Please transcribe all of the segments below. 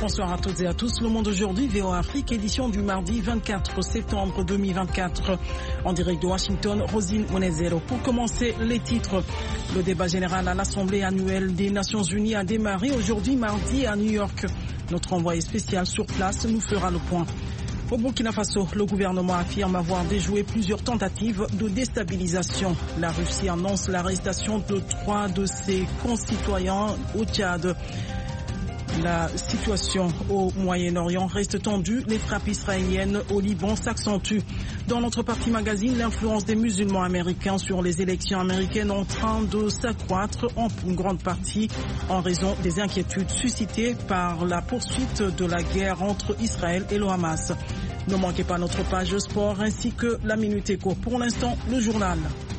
Bonsoir à toutes et à tous. Le Monde aujourd'hui, VOA Afrique, édition du mardi 24 septembre 2024. En direct de Washington, Rosine Monezero. Pour commencer, les titres. Le débat général à l'Assemblée annuelle des Nations Unies a démarré aujourd'hui mardi à New York. Notre envoyé spécial sur place nous fera le point. Au Burkina Faso, le gouvernement affirme avoir déjoué plusieurs tentatives de déstabilisation. La Russie annonce l'arrestation de 3 de ses concitoyens au Tchad. La situation au Moyen-Orient reste tendue. Les frappes israéliennes au Liban s'accentuent. Dans notre partie magazine, l'influence des musulmans américains sur les élections américaines est en train de s'accroître en grande partie en raison des inquiétudes suscitées par la poursuite de la guerre entre Israël et le Hamas. Ne manquez pas notre page sport ainsi que la Minute Éco. Pour l'instant, le journal.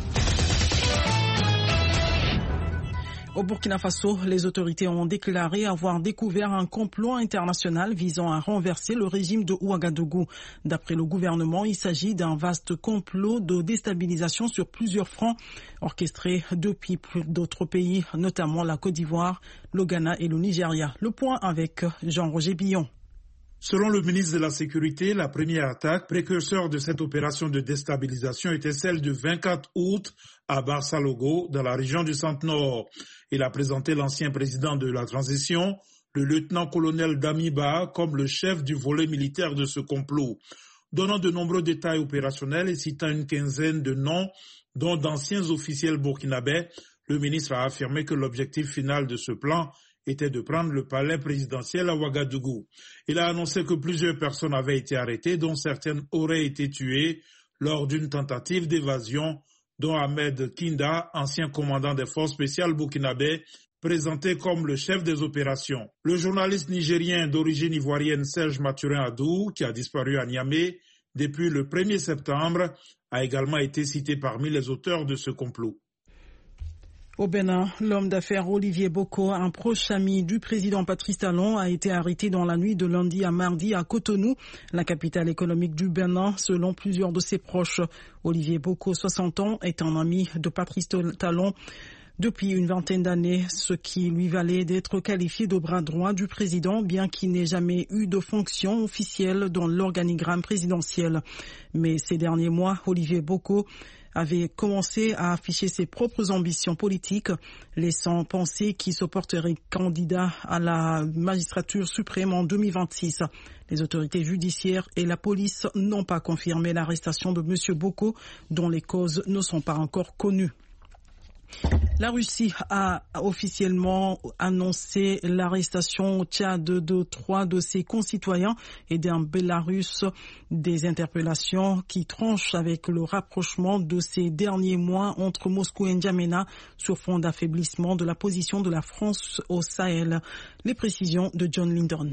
Au Burkina Faso, les autorités ont déclaré avoir découvert un complot international visant à renverser le régime de Ouagadougou. D'après le gouvernement, il s'agit d'un vaste complot de déstabilisation sur plusieurs fronts, orchestré depuis d'autres pays, notamment la Côte d'Ivoire, le Ghana et le Nigeria. Le point avec Jean-Roger Billon. Selon le ministre de la Sécurité, la première attaque précurseur de cette opération de déstabilisation était celle du 24 août à Barça-Logo, dans la région du Centre-Nord. Il a présenté l'ancien président de la transition, le lieutenant-colonel Damiba, comme le chef du volet militaire de ce complot. Donnant de nombreux détails opérationnels et citant une quinzaine de noms, dont d'anciens officiels burkinabés, le ministre a affirmé que l'objectif final de ce plan était de prendre le palais présidentiel à Ouagadougou. Il a annoncé que plusieurs personnes avaient été arrêtées, dont certaines auraient été tuées lors d'une tentative d'évasion, dont Ahmed Kinda, ancien commandant des forces spéciales burkinabé, présenté comme le chef des opérations. Le journaliste nigérien d'origine ivoirienne Serge Mathurin Adou, qui a disparu à Niamey depuis le 1er septembre, a également été cité parmi les auteurs de ce complot. Au Bénin, l'homme d'affaires Olivier Boko, un proche ami du président Patrice Talon, a été arrêté dans la nuit de lundi à mardi à Cotonou, la capitale économique du Bénin, selon plusieurs de ses proches. Olivier Boko, 60 ans, est un ami de Patrice Talon depuis une vingtaine d'années, ce qui lui valait d'être qualifié de bras droit du président, bien qu'il n'ait jamais eu de fonction officielle dans l'organigramme présidentiel. Mais ces derniers mois, Olivier Boko avait commencé à afficher ses propres ambitions politiques, laissant penser qu'il se porterait candidat à la magistrature suprême en 2026. Les autorités judiciaires et la police n'ont pas confirmé l'arrestation de M. Boko, dont les causes ne sont pas encore connues. La Russie a officiellement annoncé l'arrestation au Tchad de 3 de ses concitoyens et d'un Bélarus, des interpellations qui tranchent avec le rapprochement de ces derniers mois entre Moscou et N'Djamena sur fond d'affaiblissement de la position de la France au Sahel. Les précisions de John Lindon.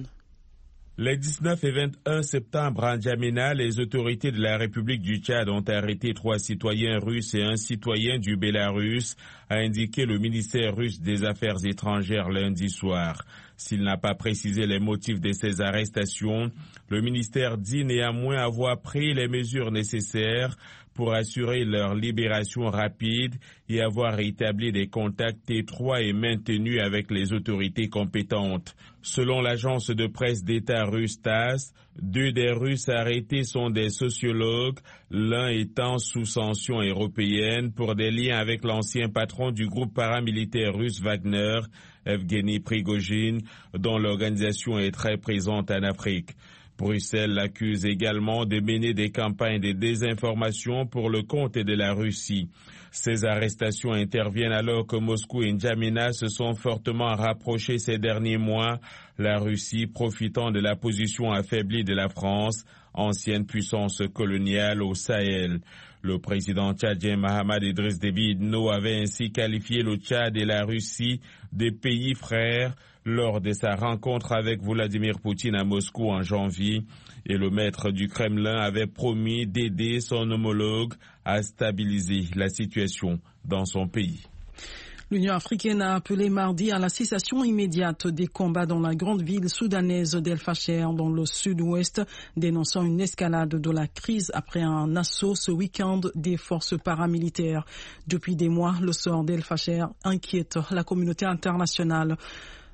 Les 19 et 21 septembre à N'Djamena, les autorités de la République du Tchad ont arrêté 3 citoyens russes et un citoyen du Bélarus, a indiqué le ministère russe des Affaires étrangères lundi soir. S'il n'a pas précisé les motifs de ces arrestations, le ministère dit néanmoins avoir pris les mesures nécessaires pour assurer leur libération rapide et avoir établi des contacts étroits et maintenus avec les autorités compétentes. Selon l'agence de presse d'État russe TASS, 2 des Russes arrêtés sont des sociologues, l'un étant sous sanction européenne pour des liens avec l'ancien patron du groupe paramilitaire russe Wagner, Evgeny Prigojine, dont l'organisation est très présente en Afrique. Bruxelles l'accuse également de mener des campagnes de désinformation pour le compte de la Russie. Ces arrestations interviennent alors que Moscou et N'Djamena se sont fortement rapprochés ces derniers mois, la Russie profitant de la position affaiblie de la France, ancienne puissance coloniale au Sahel. Le président tchadien Mahamat Idriss Déby Itno avait ainsi qualifié le Tchad et la Russie de pays frères lors de sa rencontre avec Vladimir Poutine à Moscou en janvier, et le maître du Kremlin avait promis d'aider son homologue à stabiliser la situation dans son pays. L'Union africaine a appelé mardi à la cessation immédiate des combats dans la grande ville soudanaise d'El Fasher, dans le sud-ouest, dénonçant une escalade de la crise après un assaut ce week-end des forces paramilitaires. Depuis des mois, le sort d'El Fasher inquiète la communauté internationale.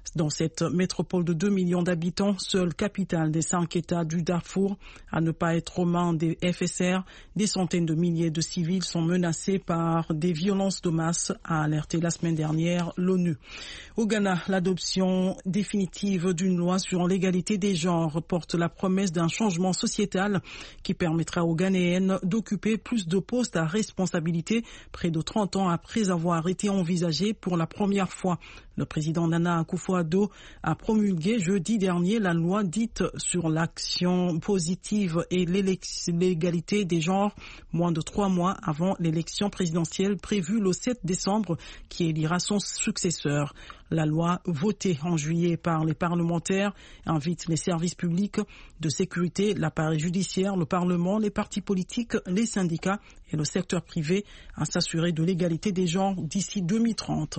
Dans cette métropole de 2 millions d'habitants, seule capitale des 5 États du Darfour, à ne pas être aux mains des FSR, des centaines de milliers de civils sont menacés par des violences de masse, a alerté la semaine dernière l'ONU. Au Ghana, l'adoption définitive d'une loi sur l'égalité des genres porte la promesse d'un changement sociétal qui permettra aux Ghanéennes d'occuper plus de postes à responsabilité près de 30 ans après avoir été envisagé pour la première fois. Le président Nana Akufo-Addo a promulgué jeudi dernier la loi dite sur l'action positive et l'égalité des genres, moins de 3 mois avant l'élection présidentielle prévue le 7 décembre qui élira son successeur. La loi votée en juillet par les parlementaires invite les services publics de sécurité, l'appareil judiciaire, le Parlement, les partis politiques, les syndicats et le secteur privé à s'assurer de l'égalité des genres d'ici 2030.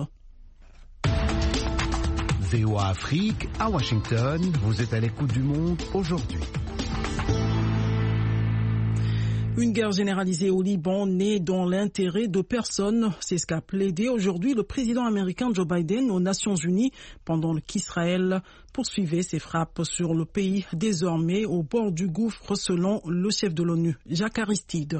VOA Afrique, à Washington, vous êtes à l'écoute du monde aujourd'hui. Une guerre généralisée au Liban n'est dans l'intérêt de personne. C'est ce qu'a plaidé aujourd'hui le président américain Joe Biden aux Nations Unies pendant qu'Israël poursuivait ses frappes sur le pays désormais au bord du gouffre selon le chef de l'ONU, Jacques Aristide.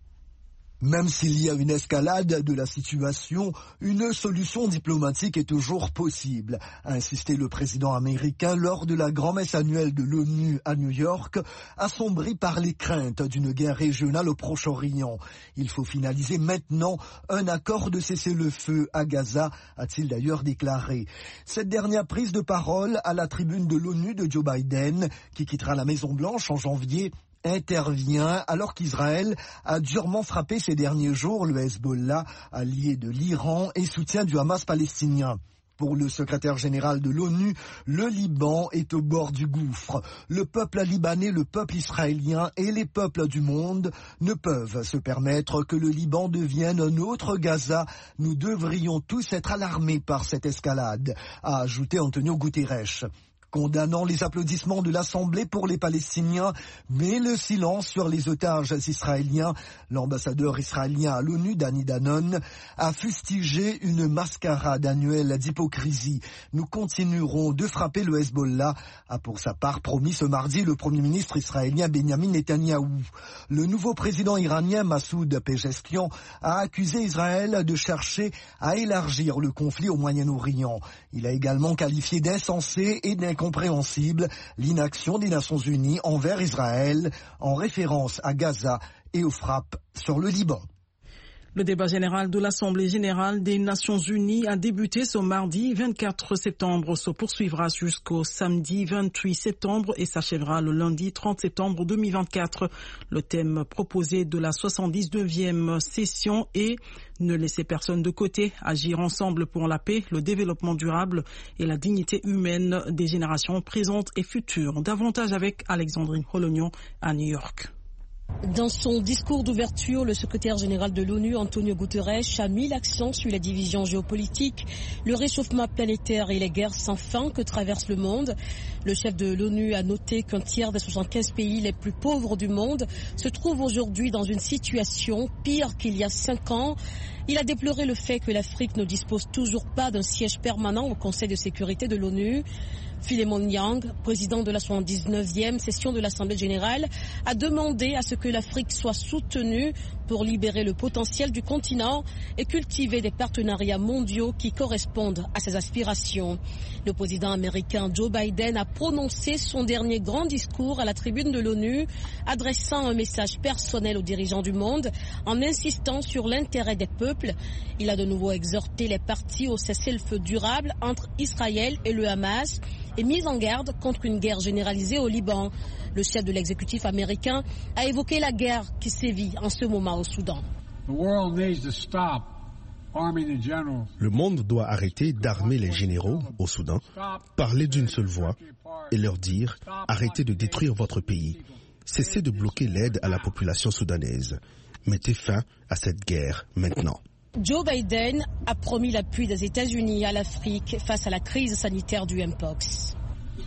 Même s'il y a une escalade de la situation, une solution diplomatique est toujours possible, a insisté le président américain lors de la grand-messe annuelle de l'ONU à New York, assombri par les craintes d'une guerre régionale au Proche-Orient. Il faut finaliser maintenant un accord de cessez-le-feu à Gaza, a-t-il d'ailleurs déclaré. Cette dernière prise de parole à la tribune de l'ONU de Joe Biden, qui quittera la Maison-Blanche en janvier, intervient alors qu'Israël a durement frappé ces derniers jours le Hezbollah, allié de l'Iran et soutien du Hamas palestinien. Pour le secrétaire général de l'ONU, le Liban est au bord du gouffre. Le peuple libanais, le peuple israélien et les peuples du monde ne peuvent se permettre que le Liban devienne un autre Gaza. Nous devrions tous être alarmés par cette escalade, a ajouté Antonio Guterres. Condamnant les applaudissements de l'Assemblée pour les Palestiniens, mais le silence sur les otages israéliens, l'ambassadeur israélien à l'ONU, Danny Danon, a fustigé une mascarade annuelle d'hypocrisie. Nous continuerons de frapper le Hezbollah, a pour sa part promis ce mardi le Premier ministre israélien Benjamin Netanyahou. Le nouveau président iranien Massoud Pezeshkian a accusé Israël de chercher à élargir le conflit au Moyen-Orient. Il a également qualifié d'insensé et d'incompréhensible l'inaction des Nations Unies envers Israël en référence à Gaza et aux frappes sur le Liban. Le débat général de l'Assemblée générale des Nations Unies a débuté ce mardi 24 septembre, se poursuivra jusqu'au samedi 28 septembre et s'achèvera le lundi 30 septembre 2024. Le thème proposé de la 79e session est « Ne laisser personne de côté, agir ensemble pour la paix, le développement durable et la dignité humaine des générations présentes et futures ». Davantage avec Alexandrine Holognon à New York. Dans son discours d'ouverture, le secrétaire général de l'ONU, Antonio Guterres, a mis l'accent sur la division géopolitique, le réchauffement planétaire et les guerres sans fin que traverse le monde. Le chef de l'ONU a noté qu'un tiers des 75 pays les plus pauvres du monde se trouve aujourd'hui dans une situation pire qu'il y a 5 ans. Il a déploré le fait que l'Afrique ne dispose toujours pas d'un siège permanent au Conseil de sécurité de l'ONU. Philemon Yang, président de la 79e session de l'Assemblée générale, a demandé à ce que l'Afrique soit soutenue pour libérer le potentiel du continent et cultiver des partenariats mondiaux qui correspondent à ses aspirations. Le président américain Joe Biden a prononcé son dernier grand discours à la tribune de l'ONU, adressant un message personnel aux dirigeants du monde en insistant sur l'intérêt des peuples. Il a de nouveau exhorté les parties au cessez-le-feu durable entre Israël et le Hamas et mis en garde contre une guerre généralisée au Liban. Le chef de l'exécutif américain a évoqué la guerre qui sévit en ce moment au Soudan. Le monde doit arrêter d'armer les généraux au Soudan, parler d'une seule voix et leur dire « Arrêtez de détruire votre pays, cessez de bloquer l'aide à la population soudanaise, mettez fin à cette guerre maintenant ». Joe Biden a promis l'appui des États-Unis à l'Afrique face à la crise sanitaire du Mpox.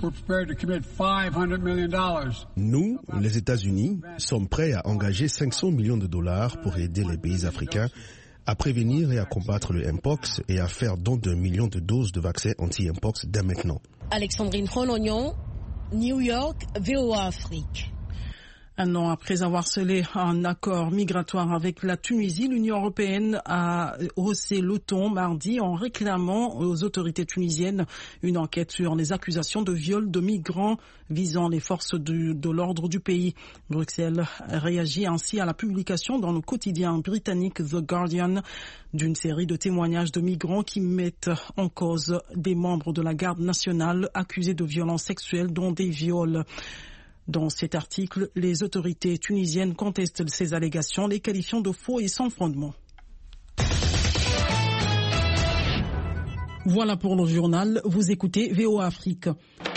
Nous, les États-Unis, sommes prêts à engager $500 millions pour aider les pays africains à prévenir et à combattre le Mpox et à faire don d'1 million de doses de vaccins anti-Mpox dès maintenant. Alexandrine Rolognon, New York, VOA Afrique. Un an après avoir scellé un accord migratoire avec la Tunisie, l'Union européenne a haussé le ton mardi en réclamant aux autorités tunisiennes une enquête sur les accusations de viol de migrants visant les forces de l'ordre du pays. Bruxelles réagit ainsi à la publication dans le quotidien britannique The Guardian d'une série de témoignages de migrants qui mettent en cause des membres de la garde nationale accusés de violences sexuelles dont des viols. Dans cet article, les autorités tunisiennes contestent ces allégations, les qualifiant de faux et sans fondement. Voilà pour le journal. Vous écoutez VOA Afrique.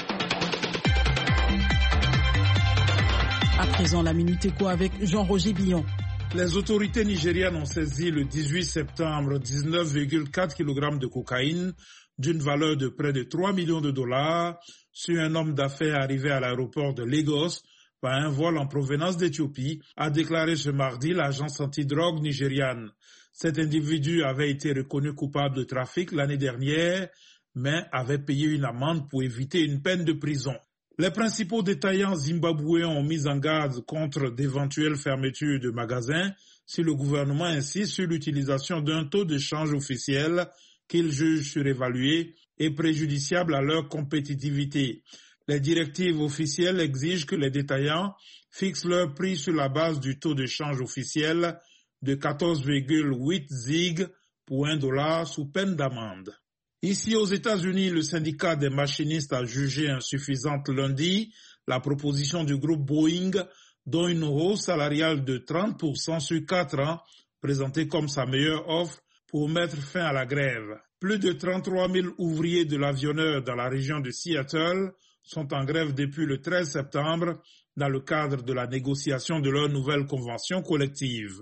À présent, la Minute Éco avec Jean-Roger Billon. Les autorités nigérianes ont saisi le 18 septembre 19,4 kg de cocaïne d'une valeur de près de 3 millions de dollars sur un homme d'affaires arrivé à l'aéroport de Lagos par un vol en provenance d'Éthiopie, a déclaré ce mardi l'agence antidrogue nigériane. Cet individu avait été reconnu coupable de trafic l'année dernière, mais avait payé une amende pour éviter une peine de prison. Les principaux détaillants zimbabwéens ont mis en garde contre d'éventuelles fermetures de magasins si le gouvernement insiste sur l'utilisation d'un taux de change officiel qu'ils jugent surévalué et préjudiciable à leur compétitivité. Les directives officielles exigent que les détaillants fixent leur prix sur la base du taux de change officiel de 14,8 ZiG pour $1 sous peine d'amende. Ici aux États-Unis, le syndicat des machinistes a jugé insuffisante lundi la proposition du groupe Boeing dont une hausse salariale de 30% sur 4 ans, présentée comme sa meilleure offre pour mettre fin à la grève. Plus de 33 000 ouvriers de l'avionneur dans la région de Seattle sont en grève depuis le 13 septembre dans le cadre de la négociation de leur nouvelle convention collective.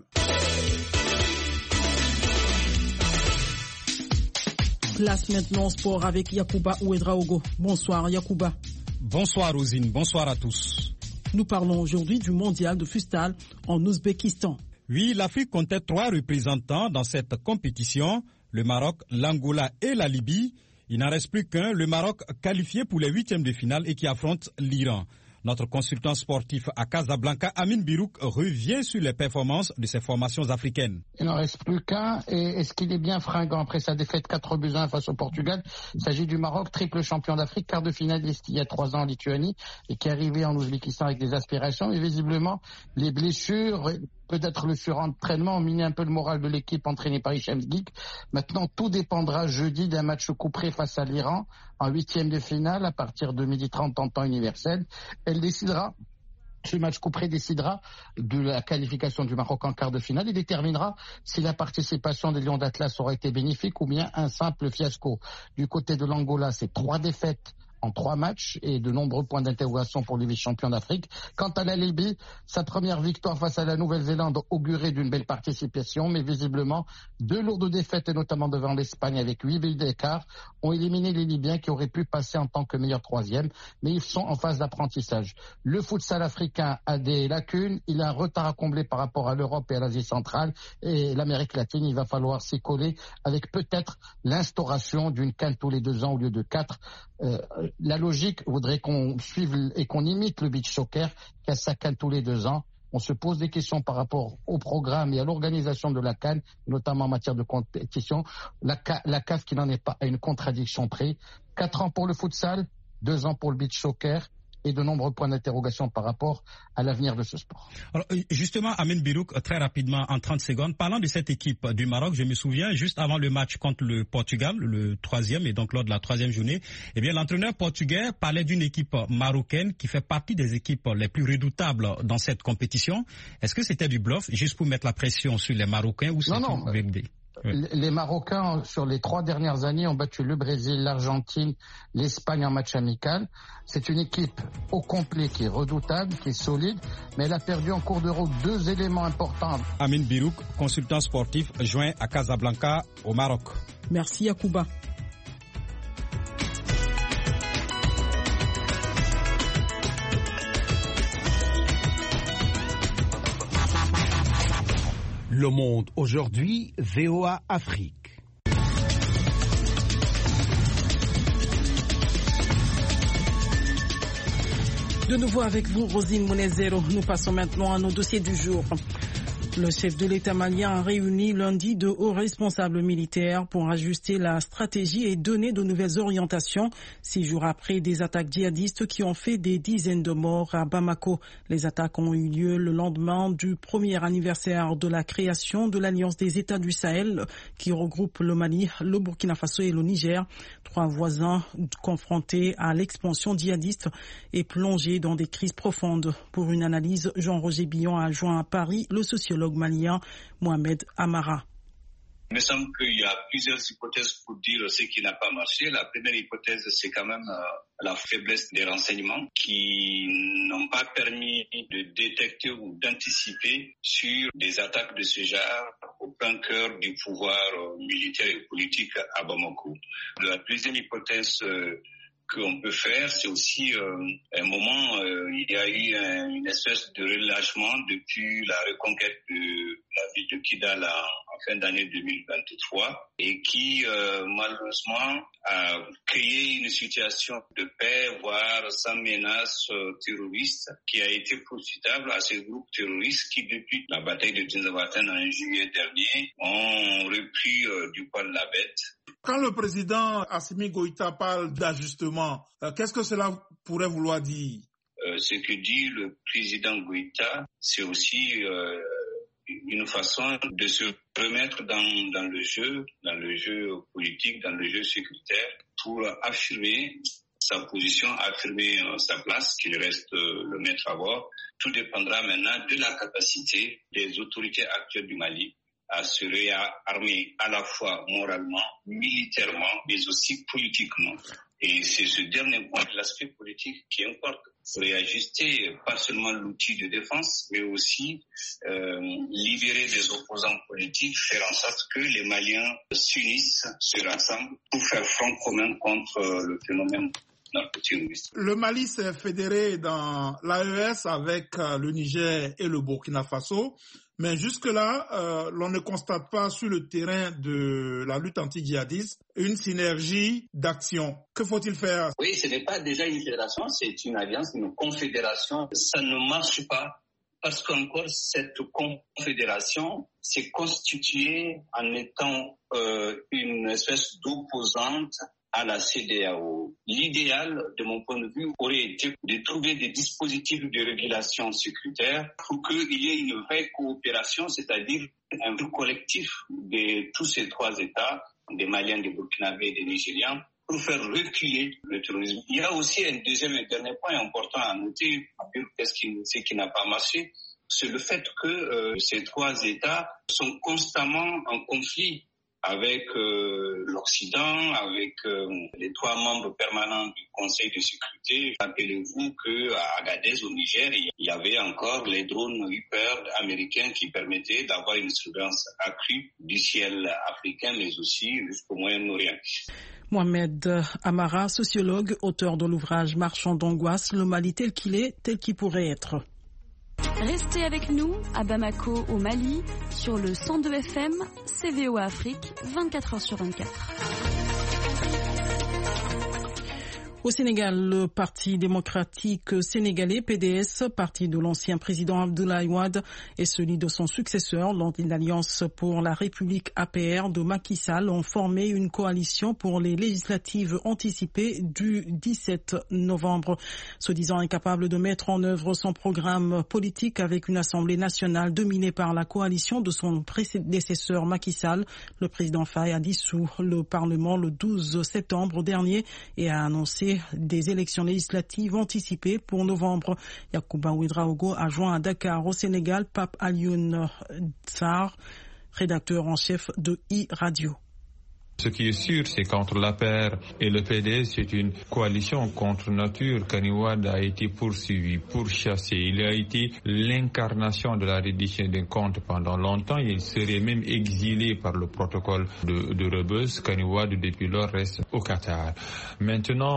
Place maintenant sport avec Yacouba Ouedraogo. Bonsoir Yacouba. Bonsoir Rosine, bonsoir à tous. Nous parlons aujourd'hui du mondial de futsal en Ouzbékistan. Oui, l'Afrique comptait 3 représentants dans cette compétition, le Maroc, l'Angola et la Libye. Il n'en reste plus qu'un, le Maroc qualifié pour les 8e de finale et qui affronte l'Iran. Notre consultant sportif à Casablanca, Amine Birouk, revient sur les performances de ces formations africaines. Il n'en reste plus qu'un. Et est-ce qu'il est bien fringant après sa défaite 4-1 face au Portugal? Il s'agit du Maroc, triple champion d'Afrique, quart de finaliste il y a 3 ans en Lituanie et qui est arrivé en Ouzbékistan avec des aspirations. Et visiblement, les blessures, peut-être le surentraînement ont miné un peu le moral de l'équipe entraînée par Hicham Zgik. Maintenant, tout dépendra jeudi d'un match couperé face à l'Iran en 8e de finale à partir de 12h30 en temps universel. Ce match couperé décidera de la qualification du Maroc en quart de finale et déterminera si la participation des Lions d'Atlas aura été bénéfique ou bien un simple fiasco. Du côté de l'Angola, c'est 3 défaites en 3 matchs et de nombreux points d'interrogation pour les vice-champions d'Afrique. Quant à la Libye, sa première victoire face à la Nouvelle-Zélande augurait d'une belle participation, mais visiblement 2 lourdes défaites, et notamment devant l'Espagne avec 8 buts d'écart, ont éliminé les Libyens qui auraient pu passer en tant que meilleur 3e, mais ils sont en phase d'apprentissage. Le futsal africain a des lacunes, il a un retard à combler par rapport à l'Europe et à l'Asie centrale et l'Amérique latine. Il va falloir s'y coller avec peut-être l'instauration d'une CAN tous les 2 ans au lieu de 4. La logique voudrait qu'on suive et qu'on imite le beach soccer qui a sa CAN tous les 2 ans. On se pose des questions par rapport au programme et à l'organisation de la CAN, notamment en matière de compétition. La CAF qui n'en est pas à une contradiction près. 4 ans pour le futsal, 2 ans pour le beach soccer et de nombreux points d'interrogation par rapport à l'avenir de ce sport. Alors, justement, Amine Birouk, très rapidement, en 30 secondes, parlant de cette équipe du Maroc, je me souviens, juste avant le match contre le Portugal, le 3e, et donc lors de la 3e journée, eh bien, l'entraîneur portugais parlait d'une équipe marocaine qui fait partie des équipes les plus redoutables dans cette compétition. Est-ce que c'était du bluff, juste pour mettre la pression sur les Marocains ou c'est une vérité? Les Marocains, sur les 3 dernières années, ont battu le Brésil, l'Argentine, l'Espagne en match amical. C'est une équipe au complet qui est redoutable, qui est solide, mais elle a perdu en cours de route 2 éléments importants. Amine Birouk, consultant sportif, joint à Casablanca, au Maroc. Merci Yacouba. Le Monde aujourd'hui, VOA Afrique. De nouveau avec vous, Rosine Monezero. Nous passons maintenant à nos dossiers du jour. Le chef de l'État malien a réuni lundi de hauts responsables militaires pour ajuster la stratégie et donner de nouvelles orientations 6 jours après des attaques djihadistes qui ont fait des dizaines de morts à Bamako. Les attaques ont eu lieu le lendemain du premier anniversaire de la création de l'Alliance des États du Sahel qui regroupe le Mali, le Burkina Faso et le Niger. 3 voisins confrontés à l'expansion djihadiste et plongés dans des crises profondes. Pour une analyse, Jean-Roger Billon a joint à Paris le sociologue malien Mohamed Amara. Il me semble qu'il y a plusieurs hypothèses pour dire ce qui n'a pas marché. La première hypothèse, c'est quand même la faiblesse des renseignements qui n'ont pas permis de détecter ou d'anticiper sur des attaques de ce genre au plein cœur du pouvoir militaire et politique à Bamako. La deuxième hypothèse qu'on peut faire, c'est aussi un moment, il y a eu une espèce de relâchement depuis la reconquête de la ville de Kidal en fin d'année 2023 et qui malheureusement a créé une situation de paix, voire sans menace terroriste, qui a été profitable à ces groupes terroristes qui, depuis la bataille de Tinzawatan en juillet dernier, ont repris du poil de la bête. Quand le président Assimi Goïta parle d'ajustement, qu'est-ce que cela pourrait vouloir dire? Ce que dit le président Goïta, c'est aussi une façon de se remettre dans le jeu politique, dans le jeu sécuritaire, pour affirmer sa position, affirmer sa place, qu'il reste le maître à bord. Tout dépendra maintenant de la capacité des autorités actuelles du Mali à se réarmer à la fois moralement, militairement, mais aussi politiquement. Et c'est ce dernier point, l'aspect politique, qui importe. Réajuster pas seulement l'outil de défense, mais aussi libérer des opposants politiques, faire en sorte que les Maliens s'unissent, se rassemblent pour faire front commun contre le phénomène narcoterroriste. Le Mali s'est fédéré dans l'AES avec le Niger et le Burkina Faso. Mais jusque-là, l'on ne constate pas sur le terrain de la lutte anti-djihadiste une synergie d'action. Que faut-il faire? Oui, ce n'est pas déjà une fédération, c'est une alliance, une confédération. Ça ne marche pas parce qu'encore cette confédération s'est constituée en étant une espèce d'opposante à la CEDEAO. L'idéal, de mon point de vue, aurait été de trouver des dispositifs de régulation sécuritaire pour qu'il y ait une vraie coopération, c'est-à-dire un vrai collectif de tous ces 3 États, des Maliens, des Burkinabés et des Nigérians, pour faire reculer le terrorisme. Il y a aussi un deuxième et dernier point important à noter, ce qui n'a pas marché, c'est le fait que ces 3 États sont constamment en conflit avec l'Occident, avec les 3 membres permanents du Conseil de sécurité. Rappelez-vous qu'à Agadez, au Niger, il y avait encore les drones Reaper américains qui permettaient d'avoir une surveillance accrue du ciel africain, mais aussi jusqu'au Moyen-Orient. Mohamed Amara, sociologue, auteur de l'ouvrage Marchand d'angoisse, le Mali tel qu'il est, tel qu'il pourrait être. Restez avec nous à Bamako, au Mali, sur le 102 FM, VOA Afrique, 24h sur 24. Au Sénégal, le Parti démocratique sénégalais, PDS, parti de l'ancien président Abdoulaye Wade, et celui de son successeur, l'Alliance pour la République APR de Macky Sall, ont formé une coalition pour les législatives anticipées du 17 novembre. Se disant incapable de mettre en œuvre son programme politique avec une Assemblée nationale dominée par la coalition de son prédécesseur Macky Sall, le président Faye a dissous le Parlement le 12 septembre dernier et a annoncé des élections législatives anticipées pour novembre. Yacouba Ouedraogo a joint à Dakar au Sénégal Pape Alioune Sarr, rédacteur en chef de iRadio. Ce qui est sûr, c'est qu'entre l'APR et le PDS, c'est une coalition contre nature. Kani Wade a été poursuivi, pourchassé. Il a été l'incarnation de la reddition des comptes pendant longtemps. Il serait même exilé par le protocole de Rebeuss. Kani Wade, depuis lors, reste au Qatar. Maintenant,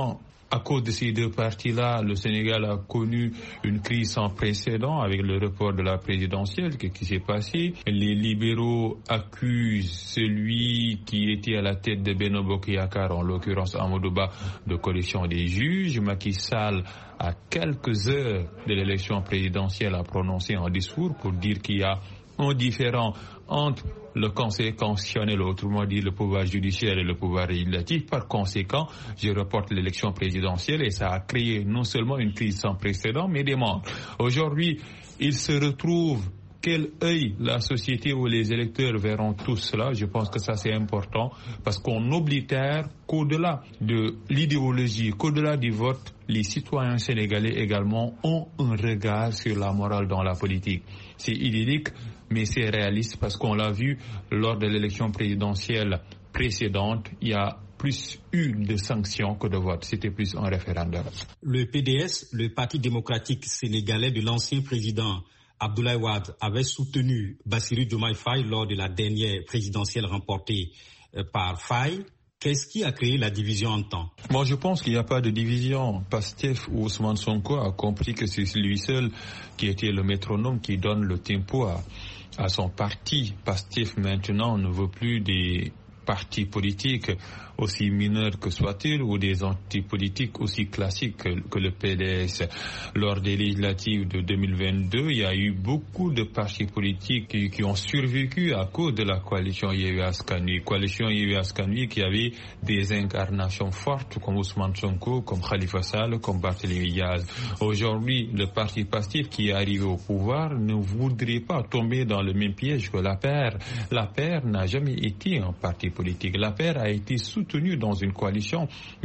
À cause de ces deux partis-là, le Sénégal a connu une crise sans précédent avec le report de la présidentielle. Qu'est-ce qui s'est passé? Les libéraux accusent celui qui était à la tête de Benno Bokk Yakaar, en l'occurrence Amadou Ba, de corruption des juges. Macky Sall, à quelques heures de l'élection présidentielle, a prononcé un discours pour dire qu'il y a un différend entre le Conseil constitutionnel, autrement dit le pouvoir judiciaire et le pouvoir législatif. Par conséquent, je reporte l'élection présidentielle et ça a créé non seulement une crise sans précédent, mais des morts. Aujourd'hui, il se retrouve quel œil la société ou les électeurs verront tout cela. Je pense que ça c'est important parce qu'on oblitère qu'au-delà de l'idéologie, qu'au-delà du vote, les citoyens sénégalais également ont un regard sur la morale dans la politique. C'est idyllique, mais c'est réaliste parce qu'on l'a vu lors de l'élection présidentielle précédente, il y a plus eu de sanctions que de votes. C'était plus un référendum. Le PDS, le Parti démocratique sénégalais de l'ancien président Abdoulaye Wade, avait soutenu Bassirou Diomaye Faye lors de la dernière présidentielle remportée par Faye. Qu'est-ce qui a créé la division en temps? Moi, je pense qu'il n'y a pas de division. Pastef ou Ousmane Sonko a compris que c'est lui seul qui était le métronome qui donne le tempo à son parti. Pastef, maintenant, ne veut plus des partis politiques aussi mineurs que soient-ils ou des antipolitiques aussi classiques que le PDS. Lors des législatives de 2022, il y a eu beaucoup de partis politiques qui ont survécu à cause de la coalition Yewwi Askan Wi. Coalition Yewwi Askan Wi qui avait des incarnations fortes comme Ousmane Sonko, comme Khalifa Sall, comme Barthélémy Diaz. Aujourd'hui, le parti Pastef qui est arrivé au pouvoir ne voudrait pas tomber dans le même piège que l'APR. L'APR n'a jamais été un parti politique. L'APR a été soutenu dans une coalition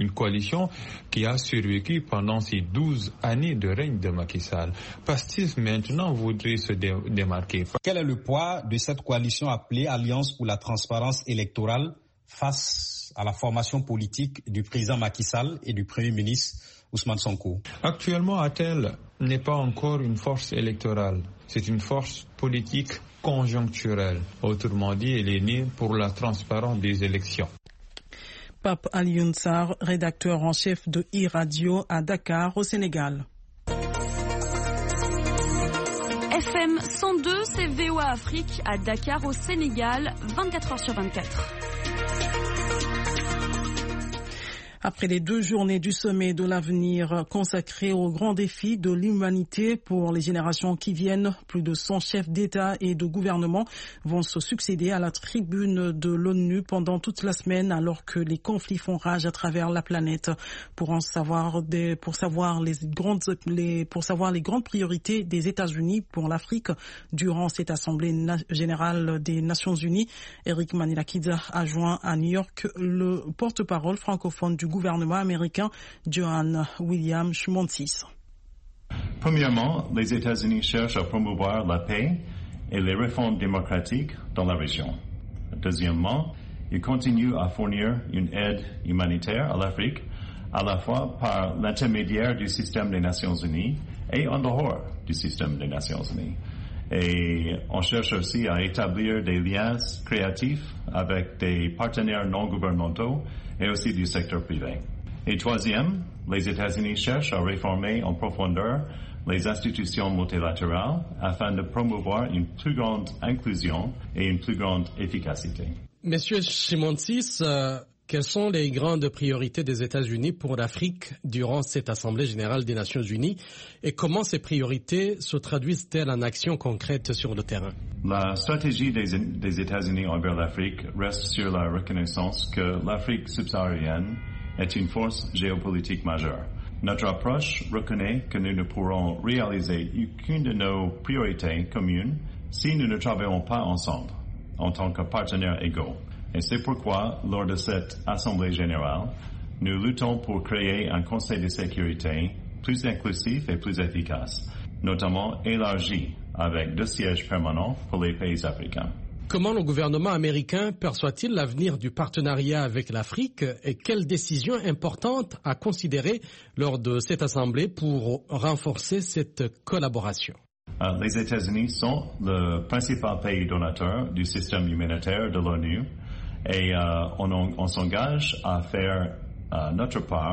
qui a survécu pendant ces 12 années de règne de Macky Sall. Pastef maintenant voudrait se démarquer. Quel est le poids de cette coalition appelée Alliance pour la transparence électorale face à la formation politique du président Macky Sall et du Premier ministre Ousmane Sonko? Actuellement, ATEL n'est pas encore une force électorale. C'est une force politique conjoncturelle. Autrement dit, elle est née pour la transparence des élections. Pape Alioune Sarr, rédacteur en chef de e-radio à Dakar, au Sénégal. FM 102, c'est VOA Afrique à Dakar, au Sénégal, 24h/24. Après les 2 journées du sommet de l'avenir consacré aux grands défis de l'humanité pour les générations qui viennent, plus de 100 chefs d'État et de gouvernement vont se succéder à la tribune de l'ONU pendant toute la semaine alors que les conflits font rage à travers la planète. Pour savoir les grandes priorités des États-Unis pour l'Afrique durant cette Assemblée générale des Nations Unies, Eric Manilakidza a joint à New York le porte-parole francophone du gouvernement américain, Johann William Schmontis. Premièrement, les États-Unis cherchent à promouvoir la paix et les réformes démocratiques dans la région. Deuxièmement, ils continuent à fournir une aide humanitaire à l'Afrique, à la fois par l'intermédiaire du système des Nations Unies et en dehors du système des Nations Unies. Et on cherche aussi à établir des liens créatifs avec des partenaires non gouvernementaux et aussi du secteur privé. Et troisième, les États-Unis cherchent à réformer en profondeur les institutions multilatérales afin de promouvoir une plus grande inclusion et une plus grande efficacité. Monsieur Schmontis, quelles sont les grandes priorités des États-Unis pour l'Afrique durant cette Assemblée générale des Nations Unies et comment ces priorités se traduisent-elles en actions concrètes sur le terrain? La stratégie des États-Unis envers l'Afrique reste sur la reconnaissance que l'Afrique subsaharienne est une force géopolitique majeure. Notre approche reconnaît que nous ne pourrons réaliser aucune de nos priorités communes si nous ne travaillons pas ensemble, en tant que partenaires égaux. Et c'est pourquoi, lors de cette Assemblée générale, nous luttons pour créer un Conseil de sécurité plus inclusif et plus efficace, notamment élargi avec 2 sièges permanents pour les pays africains. Comment le gouvernement américain perçoit-il l'avenir du partenariat avec l'Afrique et quelles décisions importantes à considérer lors de cette Assemblée pour renforcer cette collaboration? Les États-Unis sont le principal pays donateur du système humanitaire de l'ONU et on s'engage à faire notre part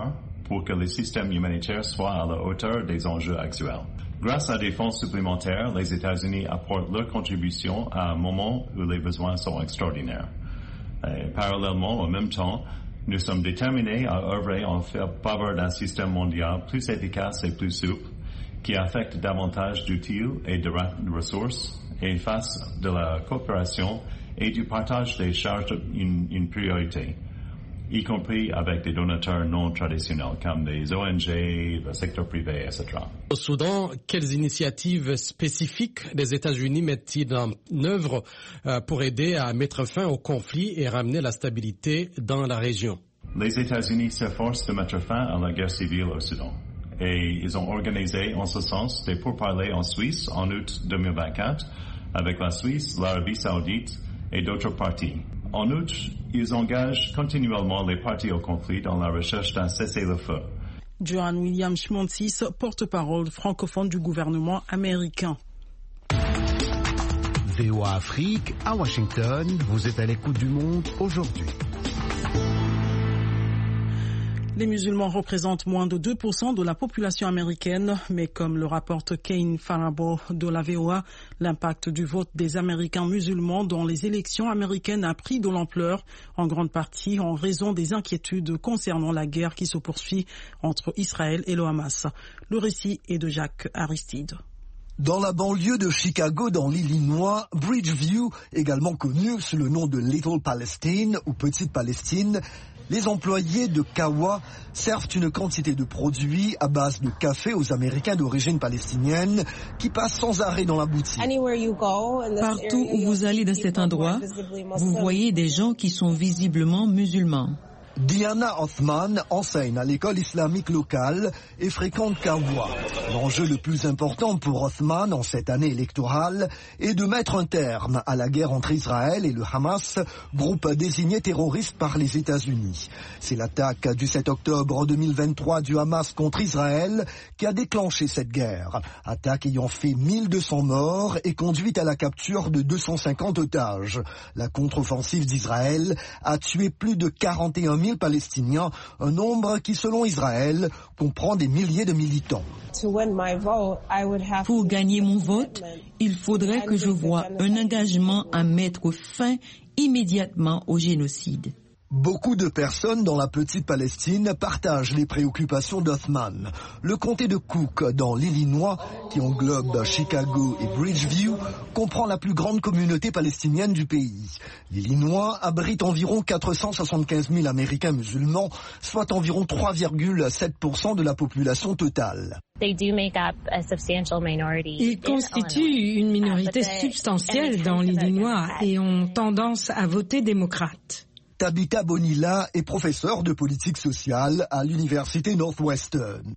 pour que les systèmes humanitaires soient à la hauteur des enjeux actuels. Grâce à des fonds supplémentaires, les États-Unis apportent leur contribution à un moment où les besoins sont extraordinaires. Et parallèlement, en même temps, nous sommes déterminés à œuvrer en faveur d'un système mondial plus efficace et plus souple, qui affecte davantage d'outils et de ressources, et fasse de la coopération et du partage des charges une priorité, y compris avec des donateurs non traditionnels comme les ONG, le secteur privé, etc. Au Soudan, quelles initiatives spécifiques les États-Unis mettent-ils en œuvre pour aider à mettre fin au conflit et ramener la stabilité dans la région? Les États-Unis s'efforcent de mettre fin à la guerre civile au Soudan. Et ils ont organisé en ce sens des pourparlers en Suisse en août 2024 avec la Suisse, l'Arabie Saoudite et d'autres parties. En outre, ils engagent continuellement les parties au conflit dans la recherche d'un cessez-le-feu. Joan William Schmontzis, porte-parole francophone du gouvernement américain. VOA Afrique, à Washington, vous êtes à l'écoute du monde aujourd'hui. Les musulmans représentent moins de 2% de la population américaine, mais comme le rapporte Kane Farabo de la VOA, l'impact du vote des Américains musulmans dans les élections américaines a pris de l'ampleur, en grande partie en raison des inquiétudes concernant la guerre qui se poursuit entre Israël et le Hamas. Le récit est de Jacques Aristide. Dans la banlieue de Chicago, dans l'Illinois, Bridgeview, également connu sous le nom de Little Palestine ou Petite Palestine, les employés de Kawa servent une quantité de produits à base de café aux Américains d'origine palestinienne qui passent sans arrêt dans la boutique. Partout où vous allez dans cet endroit, vous voyez des gens qui sont visiblement musulmans. Diana Othman enseigne à l'école islamique locale et fréquente Kawa. L'enjeu le plus important pour Othman en cette année électorale est de mettre un terme à la guerre entre Israël et le Hamas, groupe désigné terroriste par les États-Unis. C'est l'attaque du 7 octobre 2023 du Hamas contre Israël qui a déclenché cette guerre. Attaque ayant fait 1200 morts et conduite à la capture de 250 otages. La contre-offensive d'Israël a tué plus de 41 000 Palestiniens, un nombre qui, selon Israël, comprend des milliers de militants. Pour gagner mon vote, il faudrait que je voie un engagement à mettre fin immédiatement au génocide. Beaucoup de personnes dans la petite Palestine partagent les préoccupations d'Othman. Le comté de Cook, dans l'Illinois, qui englobe Chicago et Bridgeview, comprend la plus grande communauté palestinienne du pays. L'Illinois abrite environ 475 000 Américains musulmans, soit environ 3,7% de la population totale. Ils constituent une minorité substantielle dans l'Illinois et ont tendance à voter démocrate. Tabitha Bonilla est professeure de politique sociale à l'université Northwestern.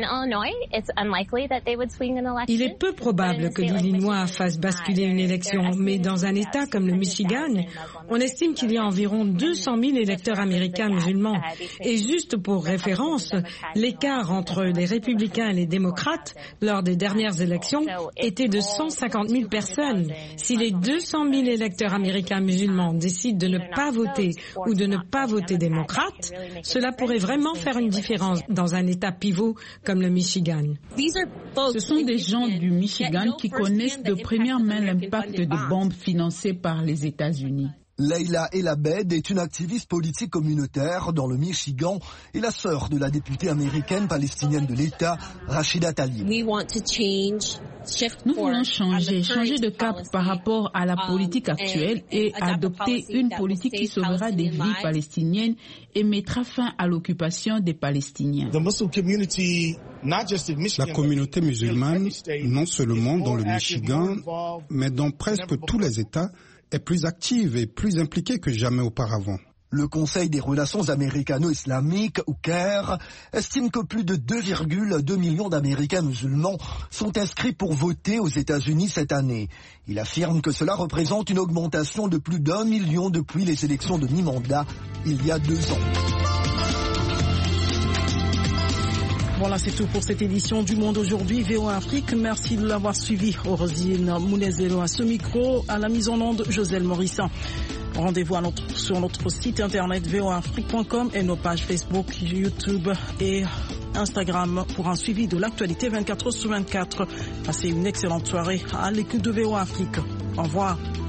Il est peu probable que l'Illinois fasse basculer une élection, mais dans un État comme le Michigan, on estime qu'il y a environ 200 000 électeurs américains musulmans. Et juste pour référence, l'écart entre les républicains et les démocrates lors des dernières élections était de 150 000 personnes. Si les 200 000 électeurs américains musulmans décident de ne pas voter ou de ne pas voter démocrate, cela pourrait vraiment faire une différence dans un État pivot comme le Michigan. Ce sont des gens du Michigan qui connaissent de première main l'impact des bombes financées par les États-Unis. Leila Elabed est une activiste politique communautaire dans le Michigan et la sœur de la députée américaine palestinienne de l'État, Rachida Tlaib. Nous voulons changer de cap par rapport à la politique actuelle et adopter une politique qui sauvera des vies palestiniennes et mettra fin à l'occupation des Palestiniens. La communauté musulmane, non seulement dans le Michigan, mais dans presque tous les États, est plus active et plus impliquée que jamais auparavant. Le Conseil des relations américano-islamiques, ou CAIR, estime que plus de 2,2 millions d'Américains musulmans sont inscrits pour voter aux États-Unis cette année. Il affirme que cela représente une augmentation de plus d'1 million depuis les élections de mi-mandat il y a 2 ans. Voilà, c'est tout pour cette édition du Monde aujourd'hui, VOA Afrique. Merci de l'avoir suivi. Rosine Mounezelo à ce micro, à la mise en onde, Joselle Morissan. Rendez-vous sur notre site internet voaafrique.com et nos pages Facebook, YouTube et Instagram pour un suivi de l'actualité 24h sur 24. Passez une excellente soirée à l'écoute de VOA Afrique. Au revoir.